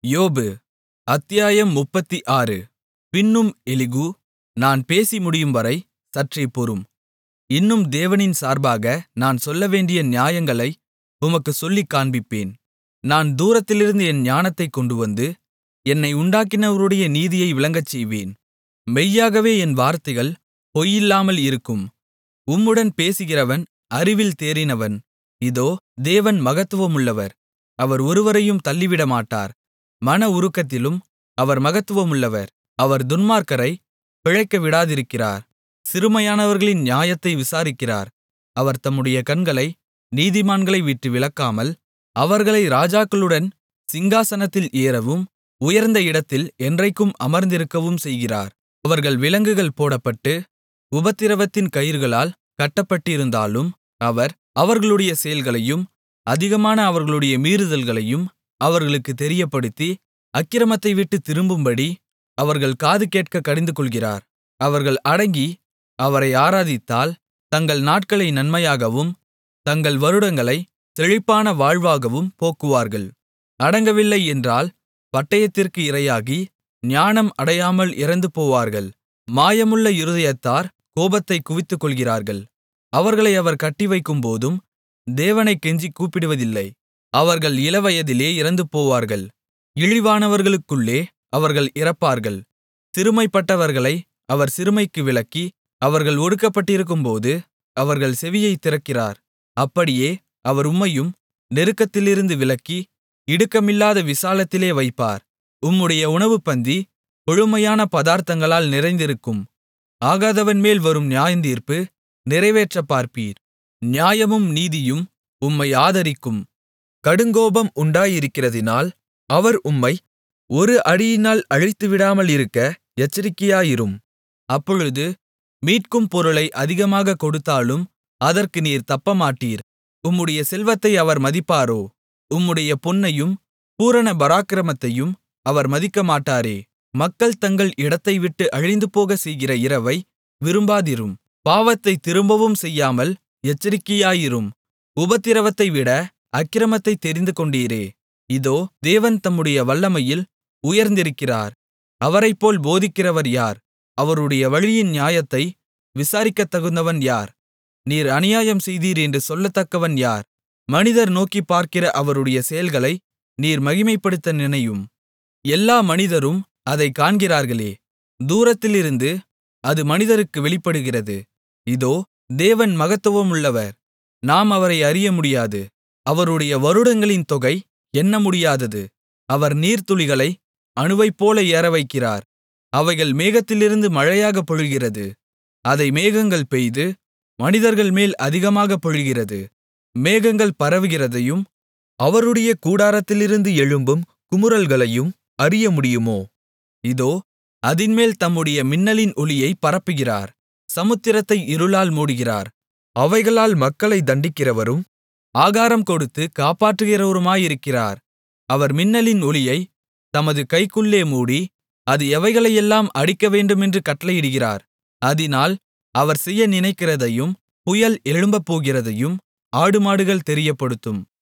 யோபு அத்தியாயம் 36. பின்னும் எலிகூ, நான் பேசி முடியும்வரை சற்றே பொறும். இன்னும் தேவனின் சார்பாக நான் சொல்லவேண்டிய நியாயங்களை உமக்குச் சொல்லிக் காண்பிப்பேன். நான் தூரத்திலிருந்து என் ஞானத்தைக் கொண்டுவந்து, என்னை உண்டாக்கினவருடைய நீதியை விளங்கச்செய்வேன். மெய்யாகவே என் வார்த்தைகள் பொய்யில்லாமல் இருக்கும். உம்முடன் பேசுகிறவன் அறிவில் தேறினவன். இதோ, தேவன் மகத்துவமுள்ளவர். அவர் ஒருவரையும் தள்ளிவிடமாட்டார். மன உருக்கத்திலும் அவர் மகத்துவமுள்ளவர். அவர் துன்மார்க்கரைப் பிழைக்க விடாதிருக்கிறார். சிறுமையானவர்களின் நியாயத்தை விசாரிக்கிறார். அவர் தம்முடைய கண்களை நீதிமான்களை விட்டு விலக்காமல், அவர்களை ராஜாக்களுடன் சிங்காசனத்தில் ஏறவும், உயர்ந்த இடத்தில் என்றைக்கும் அமர்ந்திருக்கவும் செய்கிறார். அவர்கள் விலங்குகள் போடப்பட்டு, உபத்திரவத்தின் கயிறுகளால் கட்டப்பட்டிருந்தாலும், அவர் அவர்களுடைய செயல்களையும் அதிகமான அவர்களுடைய மீறுதல்களையும் அவர்களுக்குத் தெரியப்படுத்தி, அக்கிரமத்தை விட்டுத் திரும்பும்படி அவர்கள் காது கேட்கக் கடிந்துகொள்கிறார். அவர்கள் அடங்கி அவரை ஆராதித்தால், தங்கள் நாட்களை நன்மையாகவும் தங்கள் வருடங்களைச் செழிப்பான வாழ்வாகவும் போக்குவார்கள். அடங்கவில்லை என்றால் பட்டயத்திற்கு இரையாகி, ஞானம் அடையாமல் இறந்துபோவார்கள். மாயமுள்ள இருதயத்தார் கோபத்தைக் குவித்துக்கொள்கிறார்கள். அவர்களை அவர் கட்டிவைக்கும்போதும் தேவனைக் கெஞ்சிக் கூப்பிடுவதில்லை. அவர்கள் இளவயதிலே இறந்துபோவார்கள். இழிவானவர்களுக்குள்ளே அவர்கள் இறப்பார்கள். சிறுமைப்பட்டவர்களை அவர் சிறுமைக்கு விலக்கி, அவர்கள் ஒடுக்கப்பட்டிருக்கும்போது அவர்கள் செவியைத் திறக்கிறார். அப்படியே அவர் உம்மையும் நெருக்கத்திலிருந்து விலக்கி, இடுக்கமில்லாத விசாலத்திலே வைப்பார். உம்முடைய உணவுப்பந்தி கொழுமையான பதார்த்தங்களால் நிறைந்திருக்கும். ஆகாதவன்மேல் வரும் நியாயத்தீர்ப்பு நிறைவேற்றப் பார்ப்பீர். நியாயமும் நீதியும் உம்மை ஆதரிக்கும். கடுங்கோபம் உண்டாயிருக்கிறதினால் அவர் உம்மை ஒரு அடியினால் அழித்துவிடாமலிருக்க எச்சரிக்கையாயிரும். அப்பொழுது மீட்கும் பொருளை அதிகமாகக் கொடுத்தாலும் அதற்கு நீர் தப்பமாட்டீர். உம்முடைய செல்வத்தை அவர் மதிப்பாரோ? உம்முடைய பொன்னையும் பூரண பராக்கிரமத்தையும் அவர் மதிக்கமாட்டாரே. மக்கள் தங்கள் இடத்தைவிட்டு அழிந்துபோகச் செய்கிற இரவை விரும்பாதிரும். பாவத்தைத் திரும்பவும் செய்யாமல் எச்சரிக்கையாயிரும். உபத்திரவத்தைவிட அக்கிரமத்தைத் தெரிந்துகொண்டீரே. இதோ, தேவன் தம்முடைய வல்லமையில் உயர்ந்திருக்கிறார். அவரைப்போல் போதிக்கிறவர் யார்? அவருடைய வழியின் நியாயத்தை விசாரிக்கத்தகுந்தவன் யார்? நீர் அநியாயம் செய்தீர் என்று சொல்லத்தக்கவன் யார்? மனிதர் நோக்கிப் பார்க்கிற அவருடைய செயல்களை நீர் மகிமைப்படுத்த நினையும். எல்லா மனிதரும் அதைக் காண்கிறார்களே. தூரத்திலிருந்து அது மனிதருக்கு வெளிப்படுகிறது. இதோ, தேவன் மகத்துவமுள்ளவர். நாம் அவரை அறிய முடியாது. அவருடைய வருடங்களின் தொகை எண்ண முடியாதது. அவர் நீர்த்துளிகளை அணுவைப்போல ஏறவைக்கிறார். அவைகள் மேகத்திலிருந்து மழையாகப் பொழிகிறது. அதை மேகங்கள் பெய்து மனிதர்கள் மேல் அதிகமாகப் பொழிகிறது. மேகங்கள் பரவுகிறதையும் அவருடைய கூடாரத்திலிருந்து எழும்பும் குமுறல்களையும் அறிய முடியுமோ? இதோ, அதின்மேல் தம்முடைய மின்னலின் ஒளியைப் பரப்புகிறார். சமுத்திரத்தை இருளால் மூடுகிறார். அவைகளால் மக்களை தண்டிக்கிறவரும் ஆகாரம் கொடுத்து காப்பாற்றுகிறவருமாயிருக்கிறார். அவர் மின்னலின் ஒளியைத் தமது கைக்குள்ளே மூடி, அது எவைகளையெல்லாம் அடிக்கவேண்டுமென்று கட்டளையிடுகிறார். அதினால் அவர் செய்ய நினைக்கிறதையும் புயல் எழும்பப்போகிறதையும் ஆடுமாடுகள் தெரியப்படுத்தும்.